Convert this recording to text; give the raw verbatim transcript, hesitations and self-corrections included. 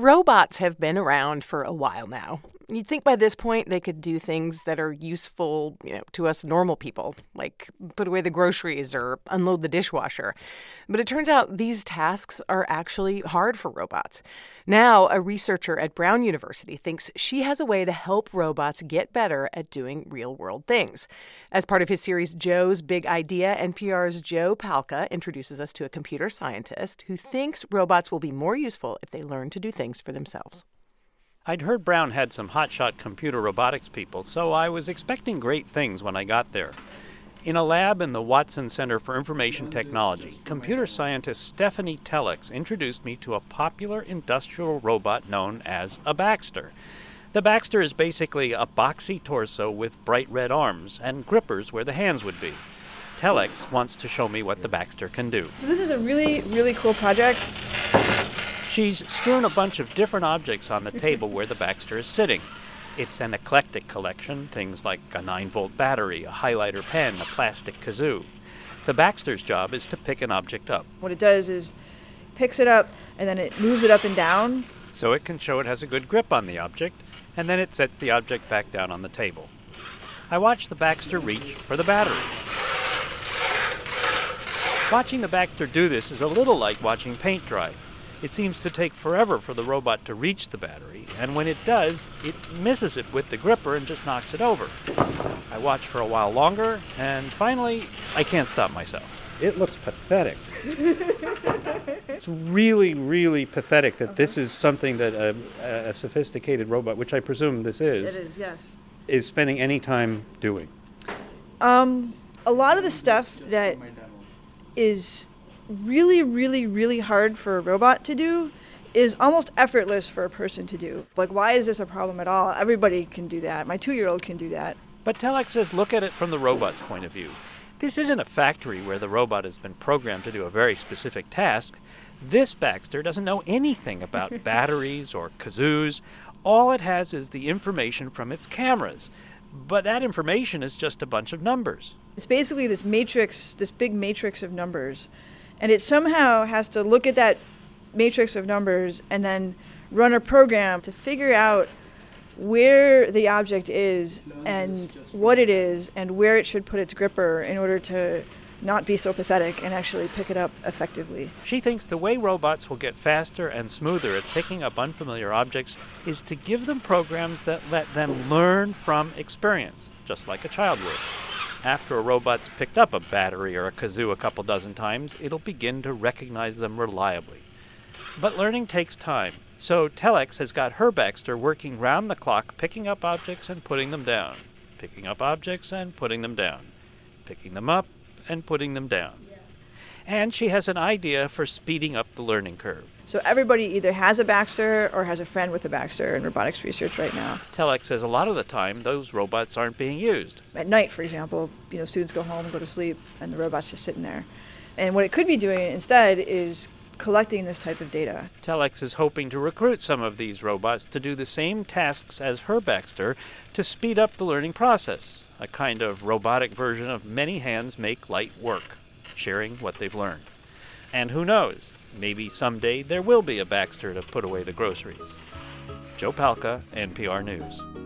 Robots have been around for a while now. You'd think by this point they could do things that are useful, you know, to us normal people, like put away the groceries or unload the dishwasher. But it turns out these tasks are actually hard for robots. Now, a researcher at Brown University thinks she has a way to help robots get better at doing real-world things. As part of his series Joe's Big Idea, N P R's Joe Palca introduces us to a computer scientist who thinks robots will be more useful if they learn to do things for themselves. I'd heard Brown had some hotshot computer robotics people, so I was expecting great things when I got there. In a lab in the Watson Center for Information Technology, computer scientist Stephanie Telex introduced me to a popular industrial robot known as a Baxter. The Baxter is basically a boxy torso with bright red arms and grippers where the hands would be. Telex wants to show me what the Baxter can do. So this is a really, really cool project. She's strewn a bunch of different objects on the table where the Baxter is sitting. It's an eclectic collection, things like a nine-volt battery, a highlighter pen, a plastic kazoo. The Baxter's job is to pick an object up. What it does is picks it up and then it moves it up and down. So it can show it has a good grip on the object, and then it sets the object back down on the table. I watch the Baxter reach for the battery. Watching the Baxter do this is a little like watching paint dry. It seems to take forever for the robot to reach the battery, and when it does, it misses it with the gripper and just knocks it over. I watch for a while longer, and finally, I can't stop myself. It looks pathetic. It's really, really pathetic that okay. This is something that a, a sophisticated robot, which I presume this is, it is, yes, is spending any time doing. Um, a lot of the stuff that is really, really, really hard for a robot to do is almost effortless for a person to do. Like, why is this a problem at all? Everybody can do that. My two-year-old can do that. But Telex says look at it from the robot's point of view. This isn't a factory where the robot has been programmed to do a very specific task. This Baxter doesn't know anything about batteries or kazoos. All it has is the information from its cameras. But that information is just a bunch of numbers. It's basically this matrix, this big matrix of numbers. And it somehow has to look at that matrix of numbers and then run a program to figure out where the object is and what it is and where it should put its gripper in order to not be so pathetic and actually pick it up effectively. She thinks the way robots will get faster and smoother at picking up unfamiliar objects is to give them programs that let them learn from experience, just like a child would. After a robot's picked up a battery or a kazoo a couple dozen times, it'll begin to recognize them reliably. But learning takes time, so Telex has got her Baxter working round the clock, picking up objects and putting them down, picking up objects and putting them down, picking them up and putting them down. And she has an idea for speeding up the learning curve. So everybody either has a Baxter or has a friend with a Baxter in robotics research right now. Telex says a lot of the time those robots aren't being used. At night, for example, you know, students go home, go to sleep, and the robot's just sitting there. And what it could be doing instead is collecting this type of data. Telex is hoping to recruit some of these robots to do the same tasks as her Baxter to speed up the learning process, a kind of robotic version of many hands make light work, sharing what they've learned. And who knows, maybe someday there will be a Baxter to put away the groceries. Joe Palca, N P R News.